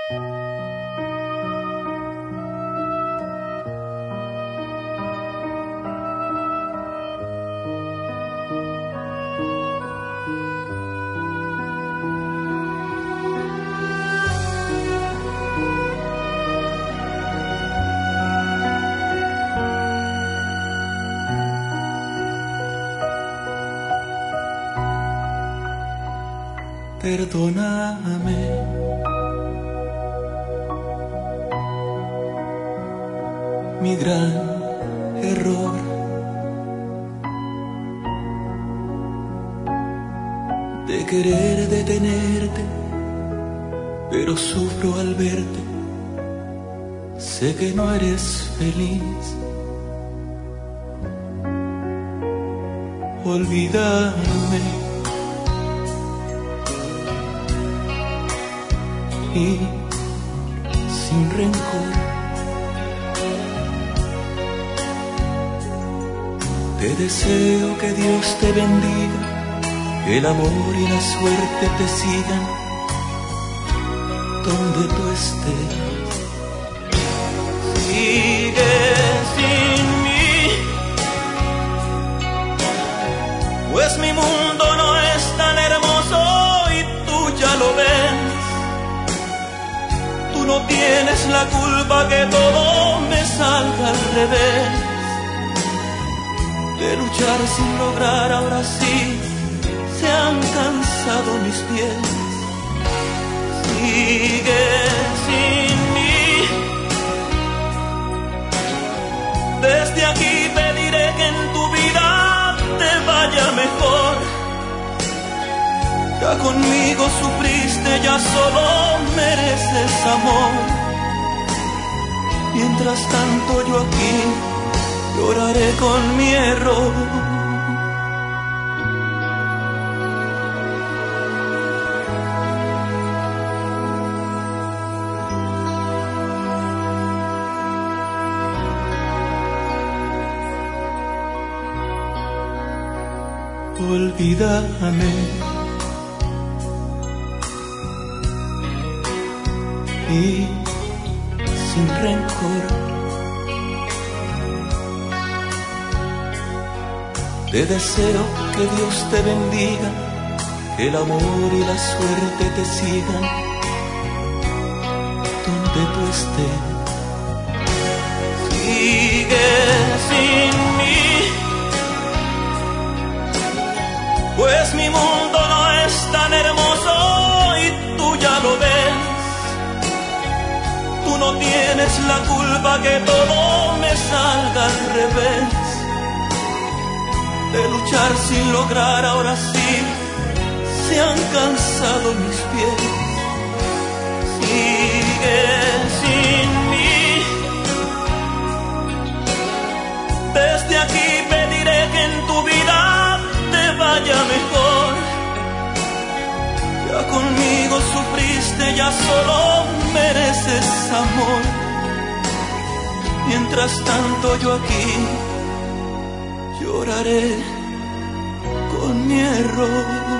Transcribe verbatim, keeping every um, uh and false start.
Perdóname, mi gran error. De querer detenerte, pero sufro al verte. Sé que no eres feliz. Olvídame y sin rencor te deseo que Dios te bendiga, que el amor y la suerte te sigan donde tú estés. Sigue sin mí, pues mi mundo no es tan hermoso y tú ya lo ves. No tienes la culpa que todo me salga al revés. De luchar sin lograr, ahora sí se han cansado mis pies. Sigue sin mí. Desde aquí pediré que en tu vida te vaya mejor. Ya conmigo sufriste, ya solo mereces amor. Mientras tanto yo aquí lloraré con mi error. Olvídame y sin rencor te deseo que Dios te bendiga, que el amor y la suerte te sigan donde tú estés. Sigue sin mí, pues mi mundo no es tan hermoso y tú ya lo ves. Tú no tienes la culpa que todo me salga al revés. De luchar sin lograr, ahora sí se han cansado mis pies. Sigue sin mí. Desde aquí pediré que en tu vida te vaya mejor. Ya conmigo sufriste, ya solo mereces amor. Mientras tanto yo aquí lloraré con mi error.